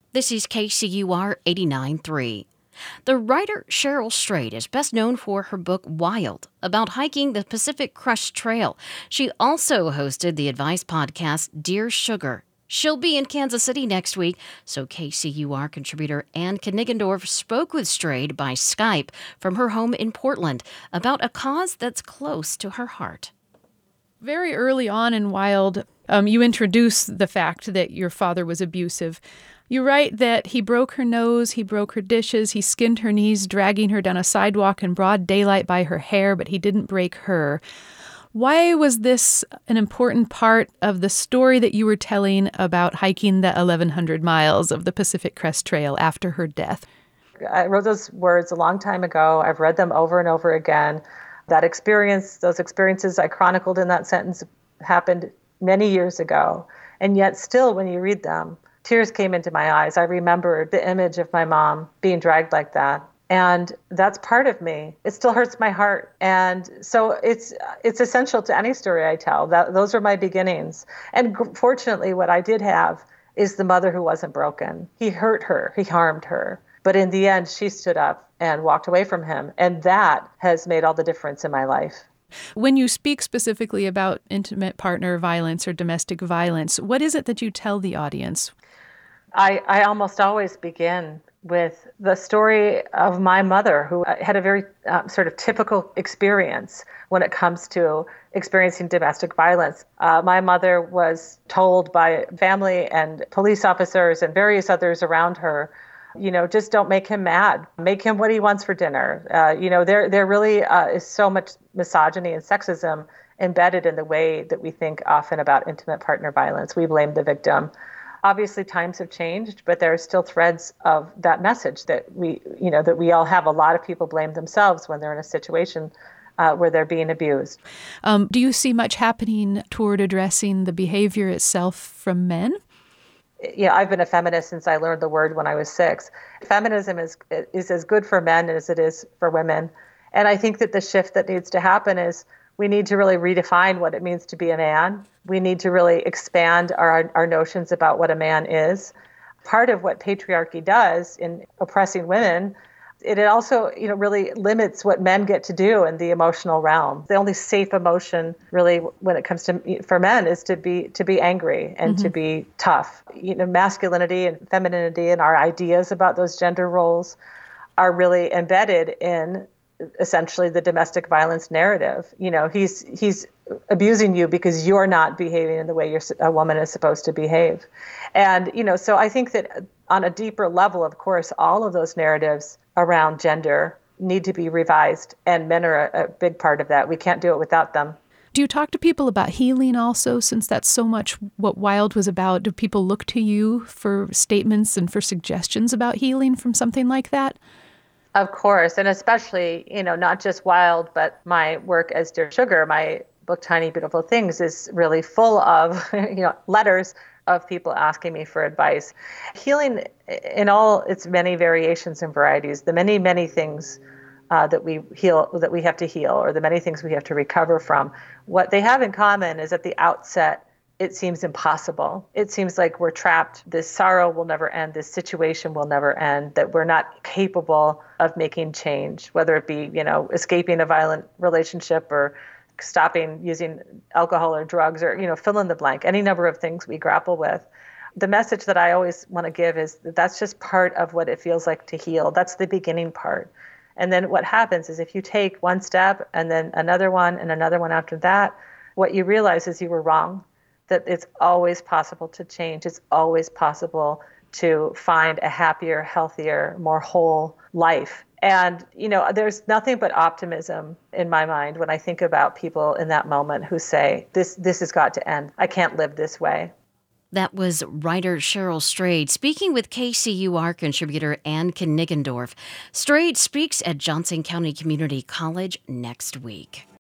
This is KCUR 89.3. The writer Cheryl Strayed is best known for her book Wild, about hiking the Pacific Crest Trail. She also hosted the advice podcast Dear Sugar. She'll be in Kansas City next week, so KCUR contributor Ann Kniggendorf spoke with Strayed by Skype from her home in Portland about a cause that's close to her heart. Very early on in Wild, you introduce the fact that your father was abusive. You write that he broke her nose, he broke her dishes, he skinned her knees, dragging her down a sidewalk in broad daylight by her hair, but he didn't break her. Why was this an important part of the story that you were telling about hiking the 1,100 miles of the Pacific Crest Trail after her death? I wrote those words a long time ago. I've read them over and over again. That experience, those experiences I chronicled in that sentence happened many years ago. And yet still, when you read them, tears came into my eyes. I remembered the image of my mom being dragged like that. And that's part of me. It still hurts my heart. And so it's essential to any story I tell. Those are my beginnings. And fortunately, what I did have is the mother who wasn't broken. He hurt her. He harmed her. But in the end, she stood up and walked away from him. And that has made all the difference in my life. When you speak specifically about intimate partner violence or domestic violence, what is it that you tell the audience? I almost always begin with the story of my mother, who had a very sort of typical experience when it comes to experiencing domestic violence. My mother was told by family and police officers and various others around her, just don't make him mad. Make him what he wants for dinner. There really is so much misogyny and sexism embedded in the way that we think often about intimate partner violence. We blame the victim. Obviously, times have changed, but there are still threads of that message that we all have. A lot of people blame themselves when they're in a situation where they're being abused. Do you see much happening toward addressing the behavior itself from men? Yeah, I've been a feminist since I learned the word when I was 6. Feminism is as good for men as it is for women. And I think that the shift that needs to happen is we need to really redefine what it means to be a man. We need to really expand our notions about what a man is. Part of what patriarchy does in oppressing women, it also, really limits what men get to do in the emotional realm. The only safe emotion, really, when it comes to for men, is to be angry and to be tough. Masculinity and femininity and our ideas about those gender roles are really embedded in essentially the domestic violence narrative. He's abusing you because you're not behaving in the way a woman is supposed to behave. And, so I think that on a deeper level, of course, all of those narratives around gender need to be revised, and men are a big part of that. We can't do it without them. Do you talk to people about healing also, since that's so much what Wild was about? Do people look to you for statements and for suggestions about healing from something like that? Of course, and especially, not just Wild, but my work as Dear Sugar, my book Tiny Beautiful Things, is really full of, letters of people asking me for advice. Healing in all its many variations and varieties, the many, many things that we have to heal, or the many things we have to recover from, what they have in common is at the outset, it seems impossible. It seems like we're trapped. This sorrow will never end. This situation will never end, that we're not capable of making change, whether it be, escaping a violent relationship or stopping using alcohol or drugs, or, fill in the blank, any number of things we grapple with. The message that I always want to give is that that's just part of what it feels like to heal. That's the beginning part. And then what happens is if you take one step and then another one and another one after that, what you realize is you were wrong. That it's always possible to change. It's always possible to find a happier, healthier, more whole life. And, there's nothing but optimism in my mind when I think about people in that moment who say, this has got to end. I can't live this way. That was writer Cheryl Strayed speaking with KCUR contributor Ann Kniggendorf. Strayed speaks at Johnson County Community College next week.